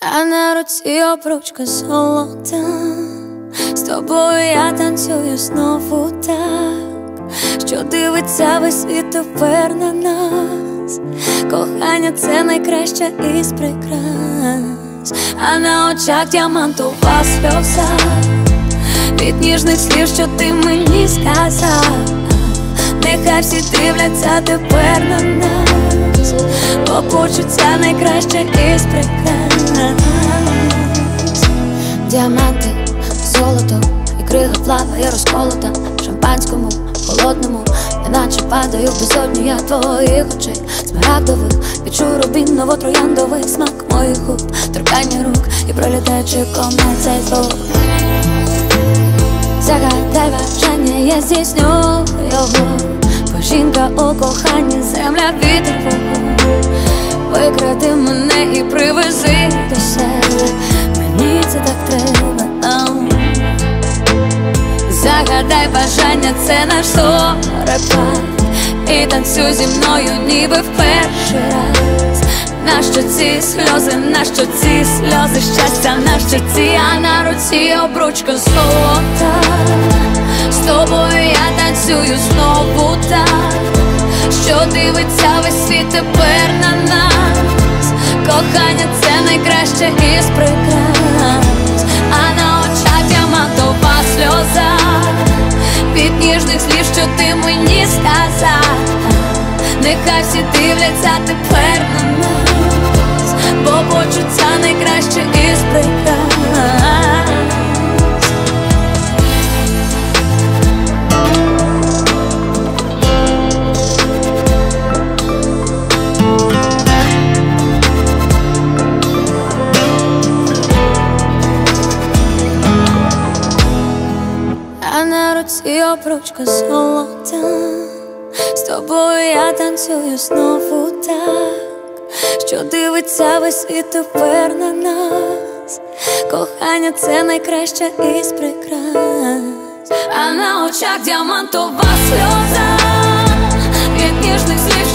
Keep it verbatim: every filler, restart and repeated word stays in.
а на руці обручка золота. З тобою я танцюю знову так, що дивиться весь світ тепер на нас. Кохання — це найкраща із прикрас, а на очах діамантова сльоза від ніжних слів, що ти мені сказав. Нехай всі дивляться тепер на нас, бо почуття найкраще із прикрас. Діаманти, золото і крига плаває розколота в шампанському, холодному, неначе падаю в безодню я твоїх очей смарагдових. Відчую рубіново-трояндовий смак моїх губ, торкання рук і пролітаючи комет цей звук. Загадай бажання, я здійсню його, бо жінка у коханні, земля, вітер, вогонь. Викради мене і привези до себе, мені це так треба. Загадай бажання, це наш зорепад, і танцюй зі мною, ніби в перший раз. Нащо ці сльози, нащо ці сльози щастя на щоці, а на руці обручка золота. З тобою я танцюю знову так, що дивиться весь світ тепер на нас. Кохання — це найкраще із прикрас, а на очах діамантова сльоза від ніжних слів, що ти мені сказав. Нехай всі дивляться тепер на нас, бо почуття найкраще із прикрас. А на руці обручка золота. З тобою я танцюю знову так, що дивиться весь світ тепер на нас. Кохання — це найкраще із прикрас, а на очах діамантова сльоза від ніжних слів,